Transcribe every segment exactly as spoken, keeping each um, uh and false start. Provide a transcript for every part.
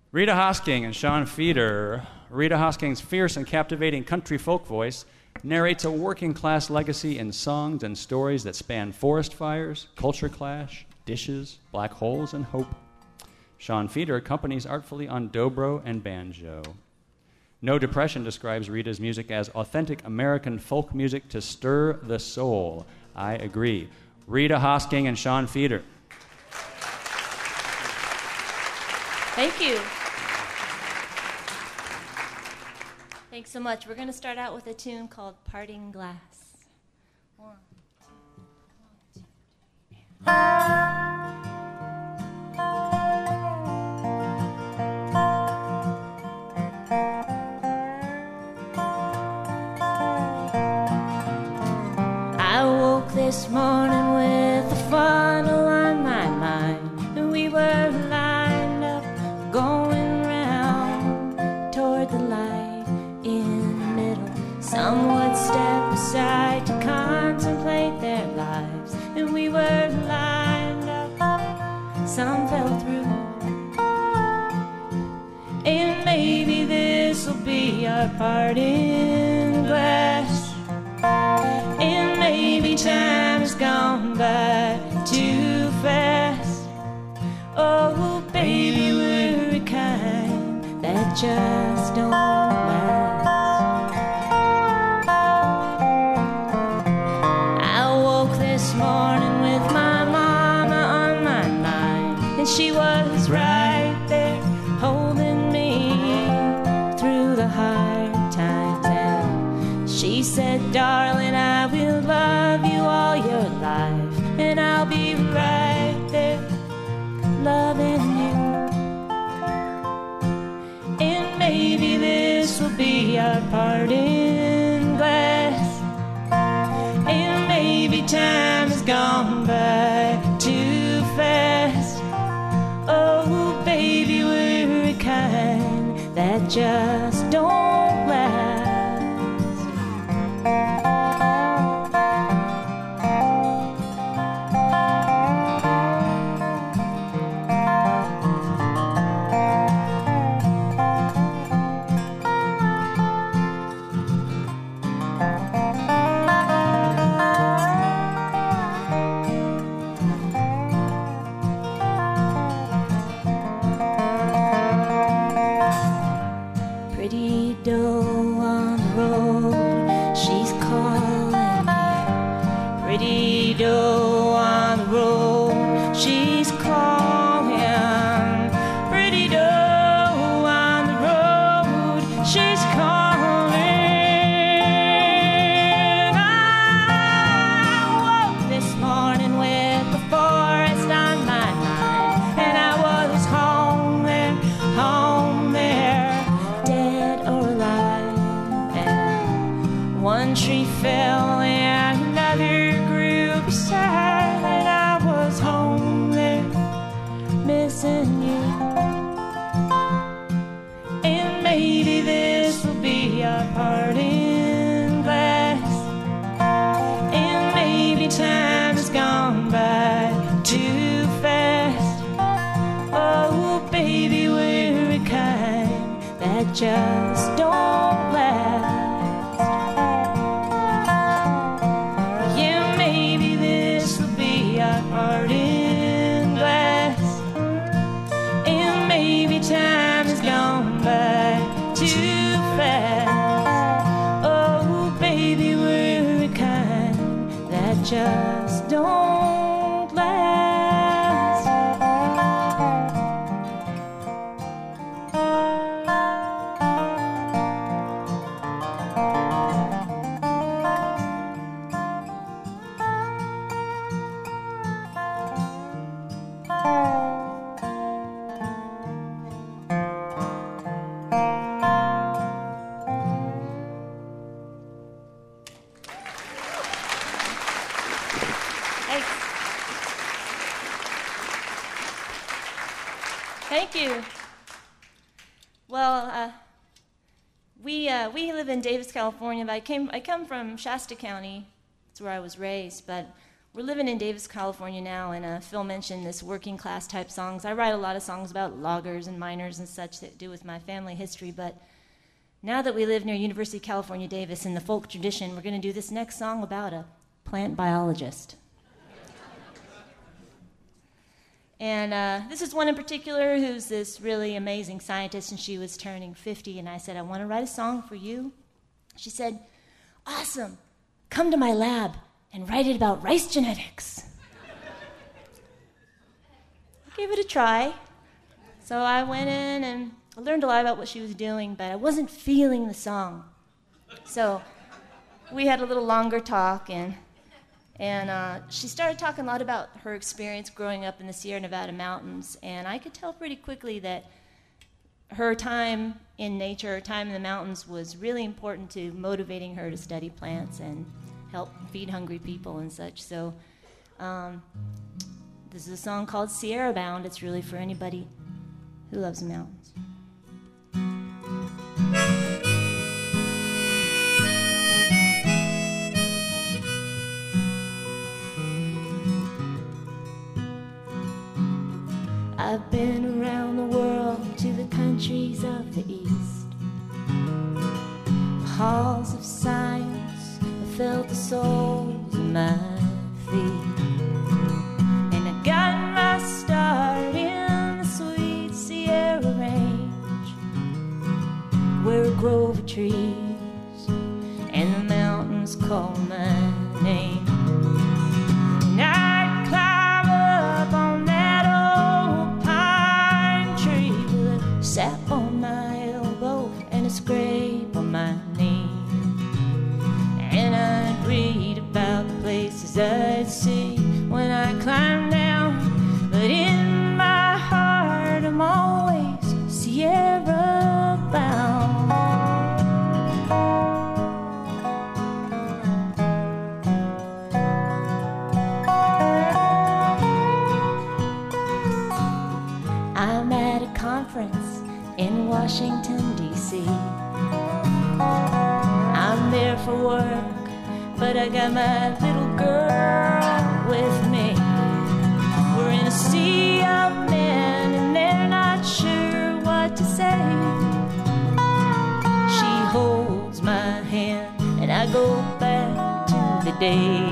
Rita Hosking and Sean Feeder. Rita Hosking's fierce and captivating country folk voice narrates a working-class legacy in songs and stories that span forest fires, culture clash, dishes, black holes, and hope. Sean Feeder accompanies artfully on dobro and banjo. No Depression describes Rita's music as authentic American folk music to stir the soul. I agree. Rita Hosking and Sean Feeder. Thank you. Thanks so much. We're going to start out with a tune called Parting Glass. One, two, one, I woke this morning with a funnel on my mind, and we were lined up going round toward the light. Some would step aside to contemplate their lives, and we were lined up, some fell through. And maybe this'll be our parting glass, and maybe time has gone by too fast. Oh, baby, we're a kind that just don't last. Morning with my mama on my mind, and she was right there holding me through the hard times. And she said, darling, I will love you all your life, and I'll be right there loving you. And maybe this will be our parting glass, and maybe time has gone by too fast. Oh, baby, we're a kind that just don't last. Just don't last. Yeah, maybe this will be our parting glass, and maybe time has gone by too fast. Oh, baby, we're the kind that just don't last. Thank you. Well, uh, we uh, we live in Davis, California, but I came I come from Shasta County. That's where I was raised. But we're living in Davis, California now, and uh, Phil mentioned this working class type songs. I write a lot of songs about loggers and miners and such that do with my family history, but now that we live near University of California, Davis, in the folk tradition, we're going to do this next song about a plant biologist. And uh, this is one in particular who's this really amazing scientist, and she was turning fifty, and I said, I want to write a song for you. She said, awesome, come to my lab and write it about rice genetics. I gave it a try. So I went in and I learned a lot about what she was doing, but I wasn't feeling the song. So we had a little longer talk, and And uh, she started talking a lot about her experience growing up in the Sierra Nevada mountains, and I could tell pretty quickly that her time in nature, her time in the mountains was really important to motivating her to study plants and help feed hungry people and such. So um, this is a song called Sierra Bound. It's really for anybody who loves the mountains. I've been around the world to the countries of the East. The halls of science, I felt the soles of my feet. And I got my start in the sweet Sierra Range, where a grove of trees and the mountains call my name. And I'd climb up on that old pine tree with a sap on my elbow and a scrape on my knee. And I'd read about the places I'd see when I climbed down. But in my heart I'm always Sierra bound. I'm at a conference in Washington, D C I'm there for work, but I got my little girl with me. We're in a sea of men and they're not sure what to say. She holds my hand and I go back to the day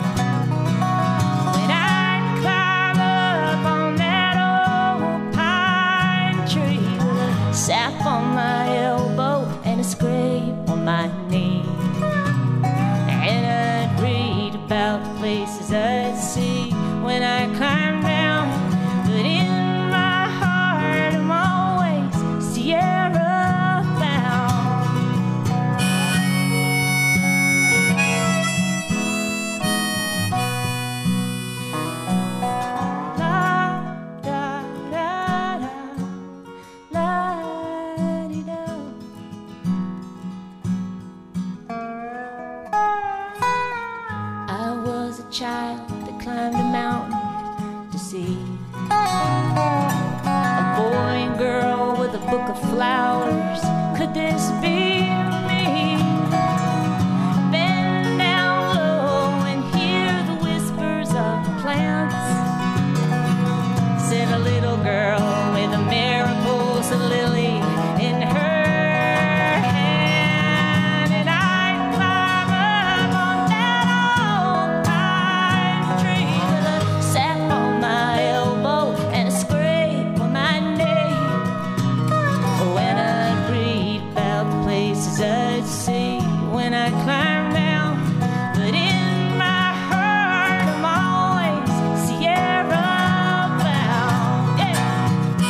when I climb up on that old pine tree with a sap on my elbow and a scrape on my knee. And I'd read about the places I'd see when I climb down. But in my heart I'm always Sierra bound. La da da da, la di da. I was a child that climbed a mountain to see a boy and girl with a book of flowers. Could this be me? Bend down low and hear the whispers of the plants. Said a little girl with a Mariposa lily in her hand. And I'd climb up on that old pine tree with a sap on my elbow and a scrape on my knee. When I'd read about the places I'd see when I climbed down. But in my heart I'm always Sierra bound. Yeah.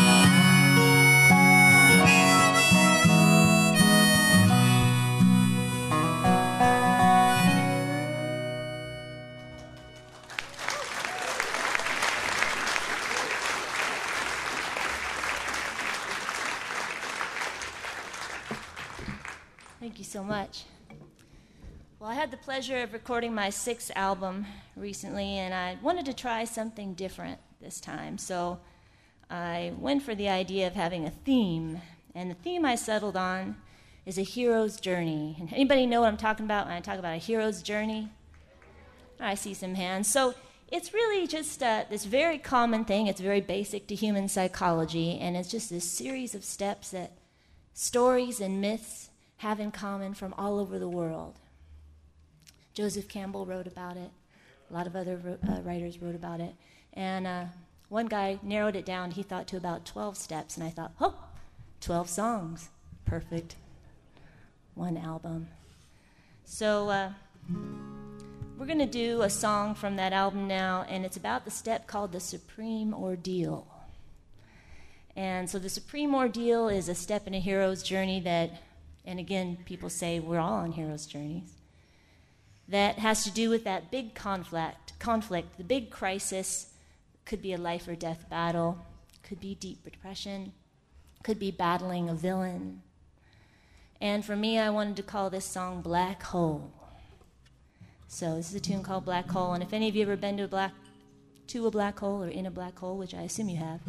Thank you so much. Well, I had the pleasure of recording my sixth album recently, and I wanted to try something different this time. So I went for the idea of having a theme, and the theme I settled on is a hero's journey. And anybody know what I'm talking about when I talk about a hero's journey? I see some hands. So it's really just uh, this very common thing. It's very basic to human psychology, and it's just this series of steps that stories and myths have in common from all over the world. Joseph Campbell wrote about it. A lot of other uh, writers wrote about it. And uh, one guy narrowed it down, he thought, to about twelve steps. And I thought, oh, twelve songs. Perfect. One album. So uh, we're going to do a song from that album now, and it's about the step called the Supreme Ordeal. And so the Supreme Ordeal is a step in a hero's journey that, and again, people say we're all on hero's journeys, that has to do with that big conflict, conflict, the big crisis. Could be a life or death battle, could be deep depression, could be battling a villain. And for me, I wanted to call this song Black Hole. So this is a tune called Black Hole, and if any of you ever been to a black to a black hole or in a black hole, which I assume you have,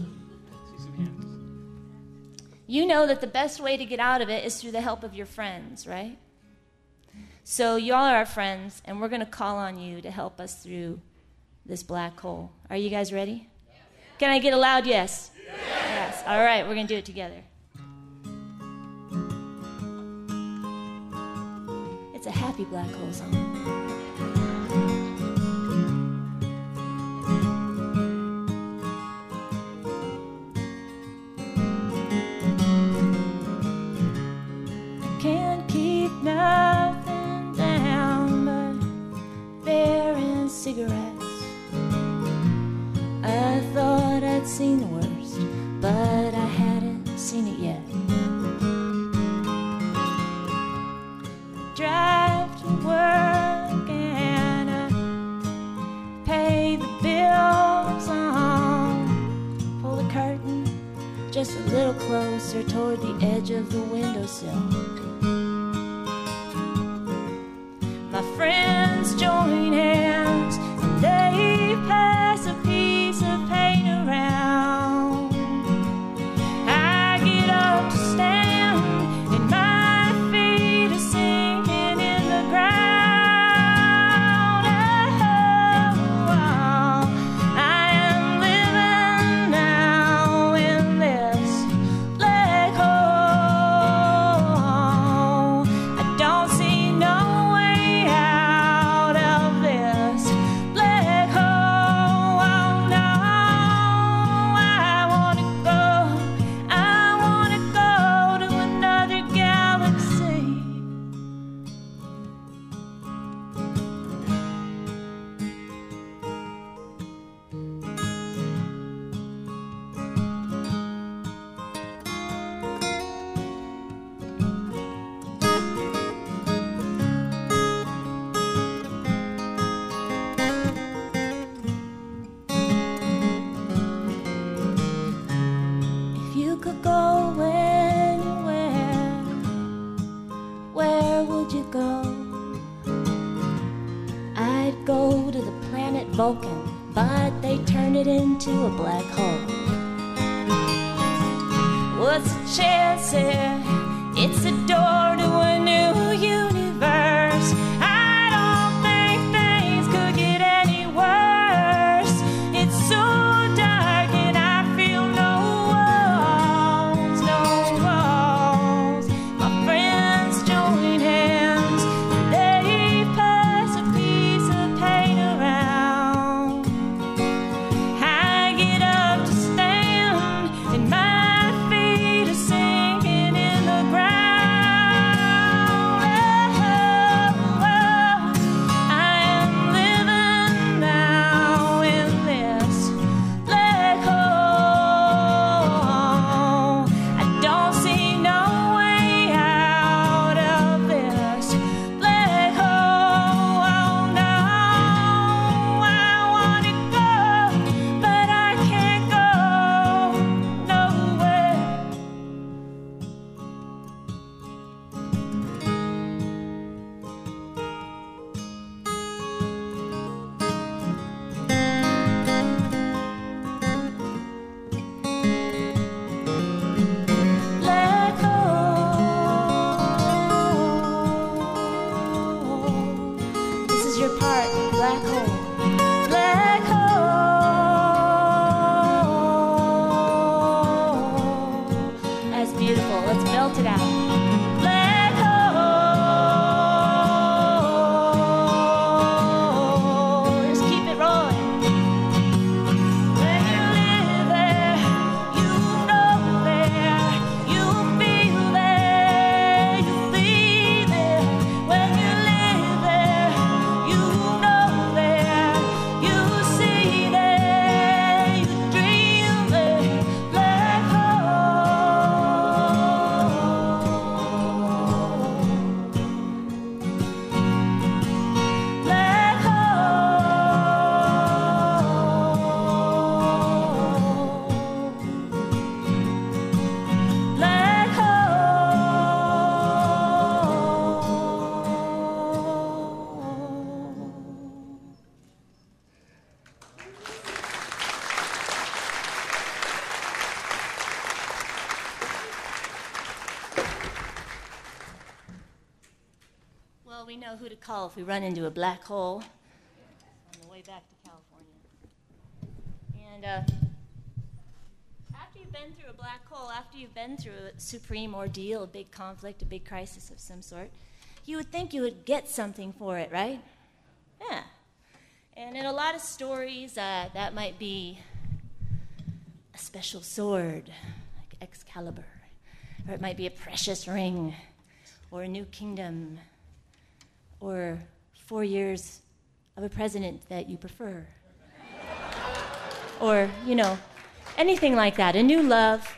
you know that the best way to get out of it is through the help of your friends, right? So y'all are our friends, and we're going to call on you to help us through this black hole. Are you guys ready? Yes. Can I get a loud yes? Yes. Yes. All right, we're going to do it together. It's a happy black hole song. I can't keep nothing down but beer and cigarettes. I thought I'd seen the worst, but I hadn't seen it yet. Drive to work and I pay the bills on. Pull the curtain just a little closer toward the edge of the windowsill. My friends join hands and they pass a piece of paint around. I get up to stand and my feet are sinking in the ground. Oh, oh, I am living now in this black hole. I don't see no way out of this black hole. Oh, no, I wanna go, I wanna go to another galaxy. If you could go anywhere, where would you go? I'd go to the planet Vulcan, but they turned it into a black hole. What's the chance here? It's a door to a new universe. I don't think things could get any worse. It's so dark and I feel no walls, no walls. My friends join hands and they pass a piece of paint around. I get up to stand and my feet are sinking in the ground. hole. Let's belt it out. Black hole. Just keep it rolling. When you live there, you know there, you feel there, you be there. When you live there, you know there, you see there, you dream there. Black Black hole. Black hole. Well, we know who to call if we run into a black hole on the way back to California. And uh, after you've been through a black hole, after you've been through a supreme ordeal, a big conflict, a big crisis of some sort, you would think you would get something for it, right? Yeah. And in a lot of stories, uh, that might be a special sword, like Excalibur, or it might be a precious ring, or a new kingdom, or four years of a president that you prefer. Or, you know, anything like that, a new love.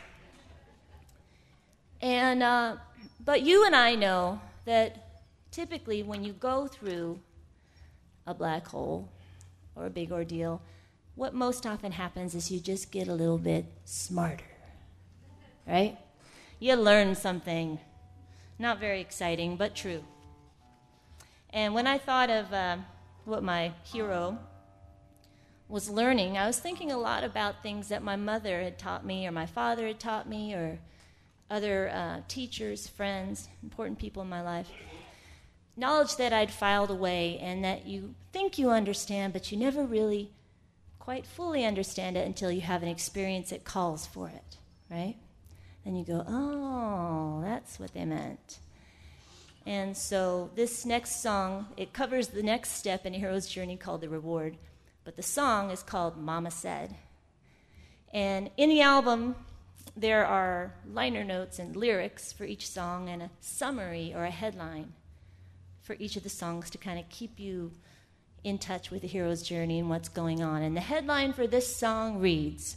And, uh, but you and I know that typically when you go through a black hole or a big ordeal, what most often happens is you just get a little bit smarter, right? You learn something, not very exciting, but true. And when I thought of uh, what my hero was learning, I was thinking a lot about things that my mother had taught me, or my father had taught me, or other uh, teachers, friends, important people in my life. Knowledge that I'd filed away and that you think you understand, but you never really quite fully understand it until you have an experience that calls for it, right? Then you go, oh, that's what they meant. And so this next song, it covers the next step in a hero's journey called The Reward. But the song is called Mama Said. And in the album, there are liner notes and lyrics for each song and a summary or a headline for each of the songs to kind of keep you in touch with the hero's journey and what's going on. And the headline for this song reads,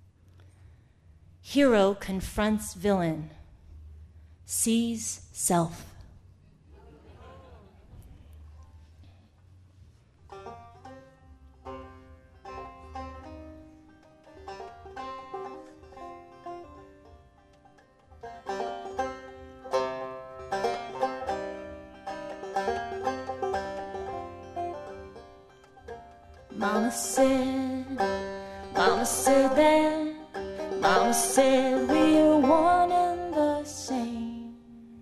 Hero confronts villain, sees self. Mama said, Mama said that, Mama said we are one and the same.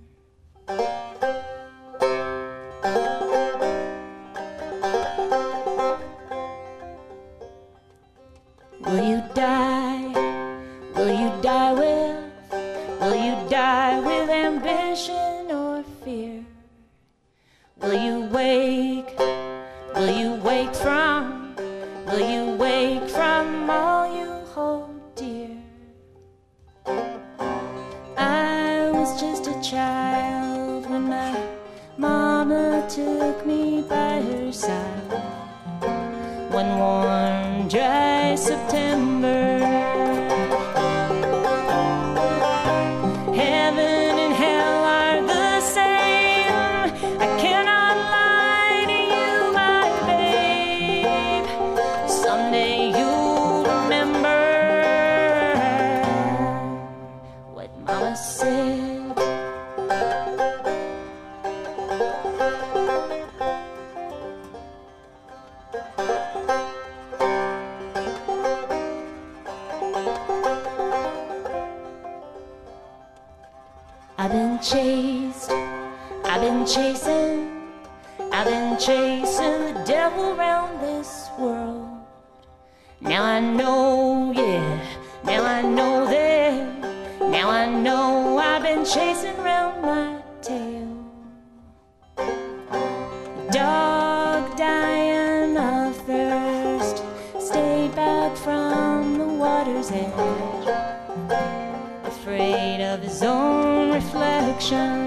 Will you die? Will you die with? Will you die with ambition or fear? Will you wake? Will you wake from? Will you wake from all you hold dear? I was just a child when my mama took me by her side. One warm, dry September, heaven and hell are the same. I cannot lie to you, my babe. Someday you'll remember what Mama said. I've been chased, I've been chasing, I've been chasing the devil around this world. Now I know, yeah, now I know that, now I know I've been been chasing round my tail. Dog dying of thirst, stayed back from the water's edge, afraid of his own reflection.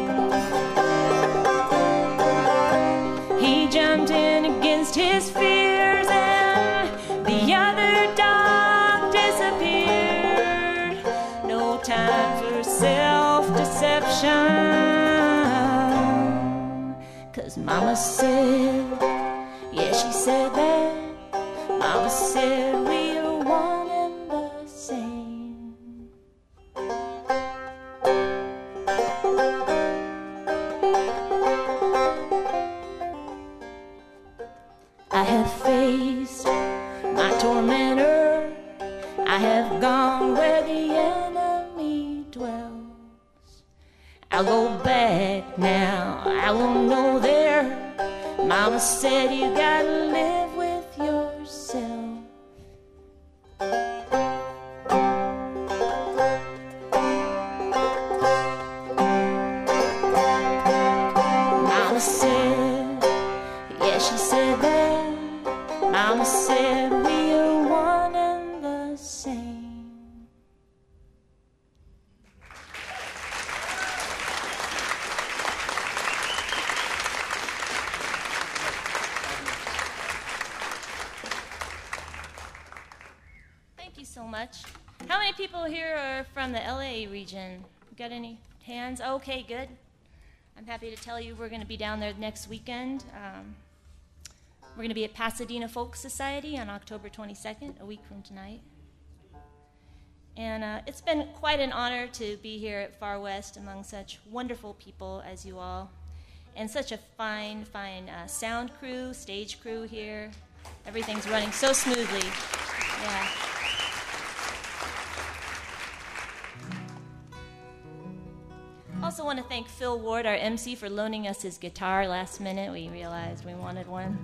He jumped in against his fears and the other dog disappeared. No time for self-deception, 'cause Mama said, yeah, she said that. Mama said we are one and the same. I have faced my tormentor. I have gone where the enemy dwells. I'll go back now, I won't go there. Mama said you gotta live with yourself. Mama said, yeah, she said that. Mama said we are one and the same. Thank you so much. How many people here are from the L A region? Got any hands? Okay, good. I'm happy to tell you we're going to be down there next weekend. Um, we're going to be at Pasadena Folk Society on October twenty-second, a week from tonight. And uh, it's been quite an honor to be here at Far West among such wonderful people as you all, and such a fine, fine uh, sound crew, stage crew here. Everything's running so smoothly. Yeah. Also want to thank Phil Ward, our M C, for loaning us his guitar last minute. We realized we wanted one.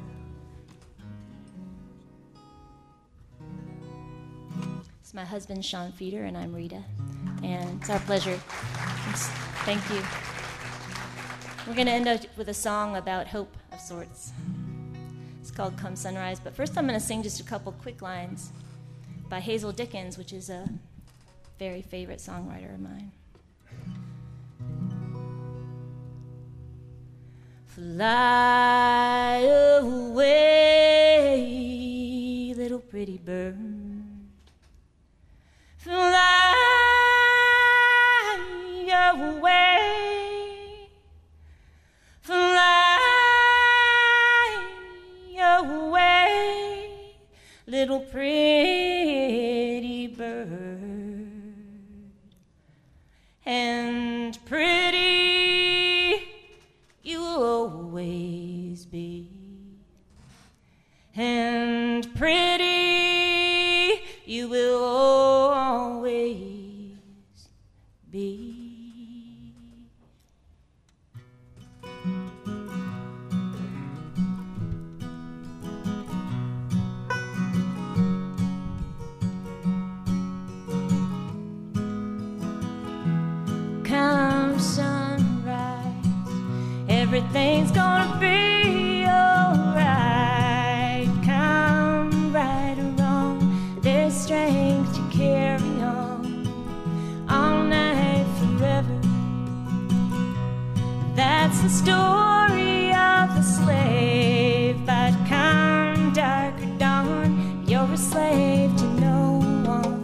It's my husband, Sean Feeder, and I'm Rita. And it's our pleasure. Thank you. We're going to end up with a song about hope of sorts. It's called Come Sunrise. But first I'm going to sing just a couple quick lines by Hazel Dickens, which is a very favorite songwriter of mine. Fly away, little pretty bird. Fly away, fly away, little pretty bird. And pretty you will always be, and pretty you will always be. Come sunrise, everything's gonna be alright. Come right or wrong, there's strength to carry on, all night forever. That's the story of the slave. But come dark or dawn, you're a slave to no one.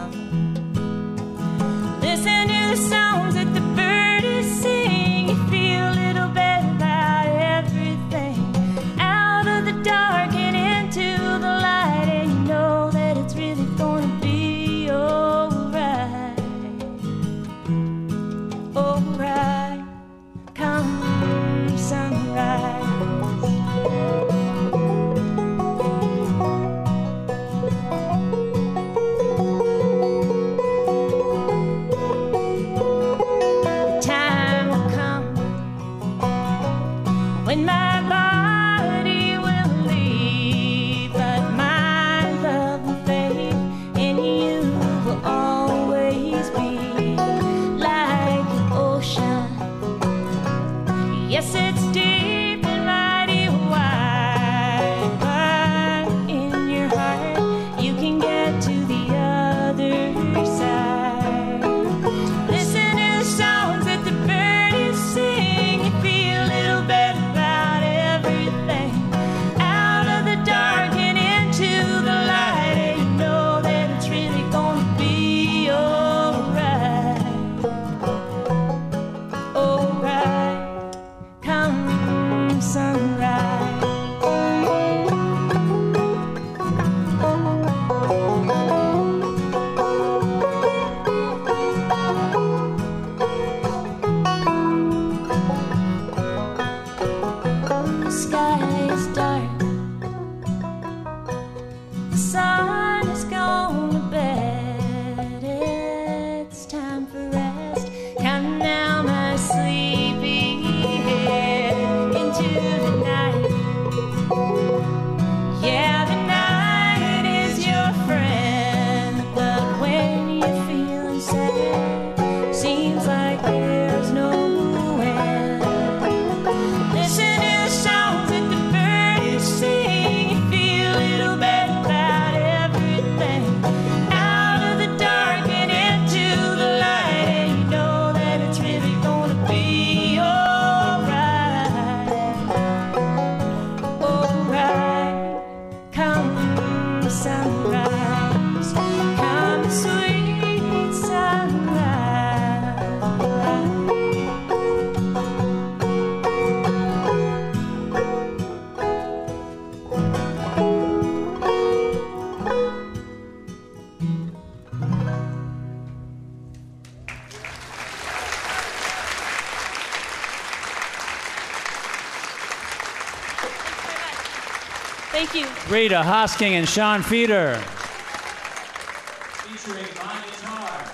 Listen to the songs that the birdies sing. You feel a little better about everything. Out of the dark and into the light, and you know that it's really gonna be alright. Alright. Come sunrise, Yes, it's deep and mighty wide, but in your heart you can get to the other side. Listen to the songs that the birdies sing. You feel a little bit about everything. Out of the dark and into the light, and you know that it's really gonna be alright. Alright, come sunrise. The sky is dark, the sun is gone to bed. It's time for rest. Counting down my sleepy head into the night. Yeah, the night is your friend, but when you're feeling sad, seems like there's no end. Listen to the songs that the birdies sing. You feel a little bit about everything. Out of the dark and into the light, and you know that it's really gonna be alright. Alright, come sunrise, come sweet sunrise. Thank you. Rita Hosking and Sean Feeder. Featuring my guitar.